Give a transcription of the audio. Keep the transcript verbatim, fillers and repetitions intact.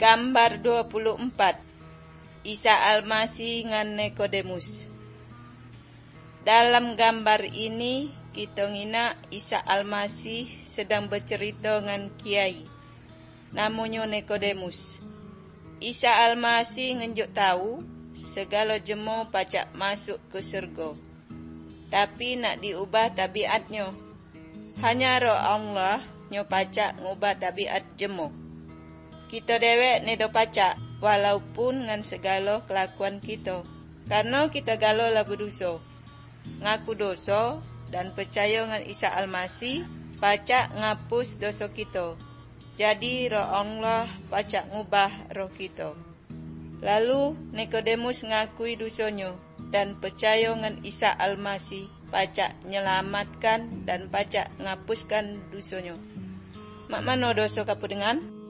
Gambar dua puluh empat. Isa Almasih ngan Nikodemus. Dalam gambar ini kita ngina Isa Almasih sedang bercerita dengan kiai namanya Nikodemus. Isa Almasih ngenjuk tahu segala jemo pacak masuk ke surga, tapi nak diubah tabiatnya. Hanya roh Allah nyo pacak ngubah tabiat jemo. Kita dewek ne do pacak, walaupun ngan segala kelakuan kita. Karena kita galo lah berdosa. Ngaku dosa dan percaya ngan Isa Almasih pacak ngapus dosa kita. Jadi roh Allah pacak ngubah roh kita. Lalu Nikodemus ngakui dosanya dan percaya ngan Isa Almasih pacak nyelamatkan dan pacak ngapuskan dosanya. Mak mano dosa kapu dengan?